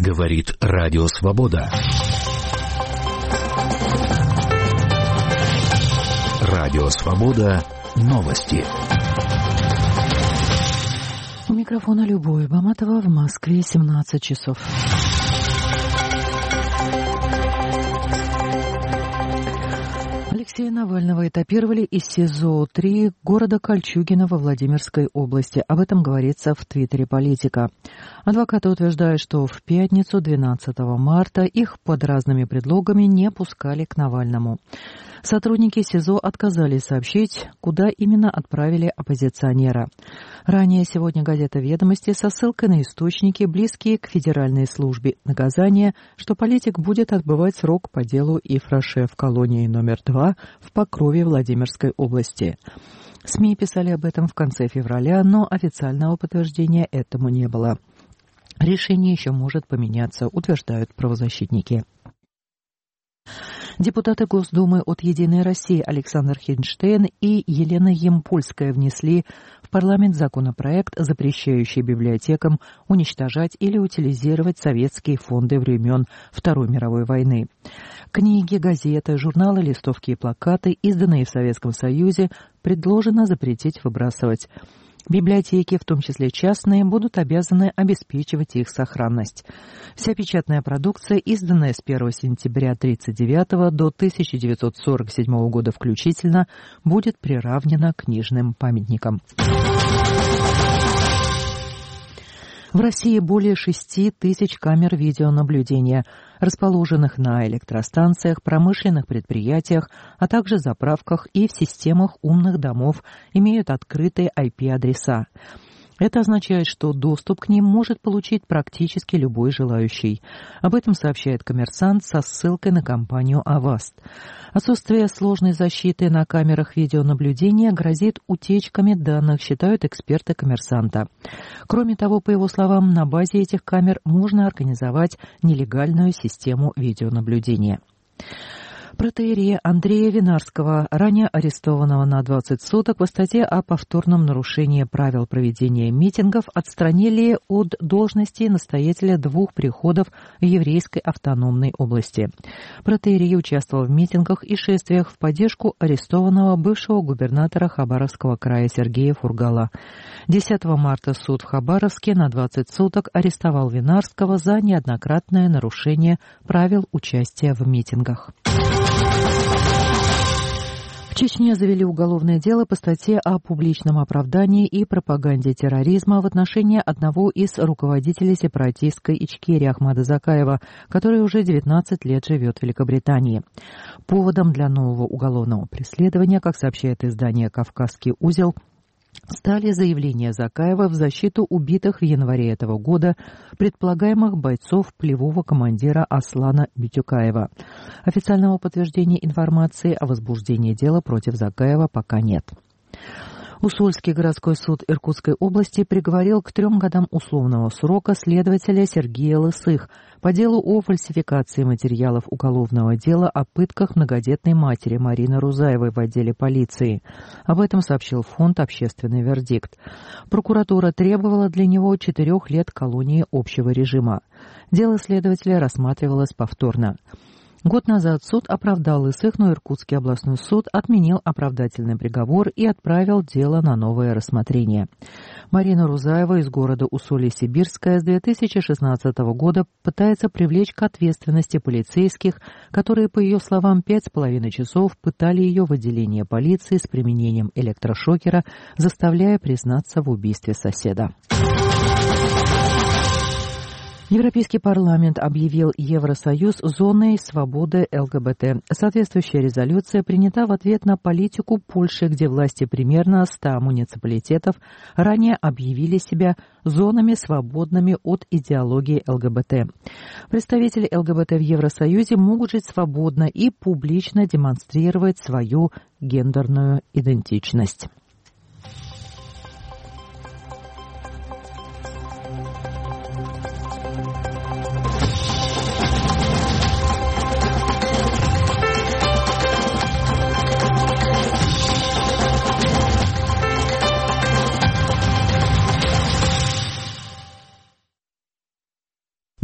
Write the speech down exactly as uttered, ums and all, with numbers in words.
Говорит Радио Свобода. Радио Свобода. Новости. У микрофона Любовь Баматова, в Москве семнадцать часов. Алексея Навального этапировали из СИЗО-три города Кольчугино во Владимирской области. Об этом говорится в твиттере «Политика». Адвокаты утверждают, что в пятницу, двенадцатого марта, их под разными предлогами не пускали к Навальному. Сотрудники СИЗО отказались сообщить, куда именно отправили оппозиционера. Ранее сегодня газета «Ведомости» со ссылкой на источники, близкие к Федеральной службе наказания, что политик будет отбывать срок по делу Ифраше в колонии номер два в Покрове Владимирской области. СМИ писали об этом в конце февраля, но официального подтверждения этому не было. Решение еще может поменяться, утверждают правозащитники. Депутаты Госдумы от «Единой России» Александр Хинштейн и Елена Ямпольская внесли в парламент законопроект, запрещающий библиотекам уничтожать или утилизировать советские фонды времен Второй мировой войны. Книги, газеты, журналы, листовки и плакаты, изданные в Советском Союзе, предложено запретить выбрасывать. Библиотеки, в том числе частные, будут обязаны обеспечивать их сохранность. Вся печатная продукция, изданная с первого сентября тысяча девятьсот тридцать девятого до тысяча девятьсот сорок седьмого года включительно, будет приравнена к книжным памятникам. В России более шести тысяч камер видеонаблюдения, расположенных на электростанциях, промышленных предприятиях, а также заправках и в системах умных домов, имеют открытые ай пи-адреса. Это означает, что доступ к ним может получить практически любой желающий. Об этом сообщает «Коммерсант» со ссылкой на компанию «Аваст». Отсутствие сложной защиты на камерах видеонаблюдения грозит утечками данных, считают эксперты «Коммерсанта». Кроме того, по его словам, на базе этих камер можно организовать нелегальную систему видеонаблюдения. Протоиерея Андрея Винарского, ранее арестованного на двадцать суток по статье о повторном нарушении правил проведения митингов, отстранили от должности настоятеля двух приходов в еврейской автономной области. Протоиерей участвовал в митингах и шествиях в поддержку арестованного бывшего губернатора Хабаровского края Сергея Фургала. десятого марта суд в Хабаровске на двадцать суток арестовал Винарского за неоднократное нарушение правил участия в митингах. В Чечне завели уголовное дело по статье о публичном оправдании и пропаганде терроризма в отношении одного из руководителей сепаратистской Ичкерии Ахмада Закаева, который уже девятнадцать лет живет в Великобритании. Поводом для нового уголовного преследования, как сообщает издание «Кавказский узел», стали заявления Закаева в защиту убитых в январе этого года предполагаемых бойцов полевого командира Аслана Битюкаева. Официального подтверждения информации о возбуждении дела против Закаева пока нет. Усольский городской суд Иркутской области приговорил к трем годам условного срока следователя Сергея Лысых по делу о фальсификации материалов уголовного дела о пытках многодетной матери Марины Рузаевой в отделе полиции. Об этом сообщил фонд «Общественный вердикт». Прокуратура требовала для него четырех лет колонии общего режима. Дело следователя рассматривалось повторно. Год назад суд оправдал Лысых, но Иркутский областной суд отменил оправдательный приговор и отправил дело на новое рассмотрение. Марина Рузаева из города Усолье-Сибирская с две тысячи шестнадцатого года пытается привлечь к ответственности полицейских, которые, по ее словам, пять с половиной часов пытали ее в отделении полиции с применением электрошокера, заставляя признаться в убийстве соседа. Европейский парламент объявил Евросоюз зоной свободы эл гэ бэ тэ. Соответствующая резолюция принята в ответ на политику Польши, где власти примерно ста муниципалитетов ранее объявили себя зонами, свободными от идеологии эл гэ бэ тэ. Представители эл гэ бэ тэ в Евросоюзе могут жить свободно и публично демонстрировать свою гендерную идентичность.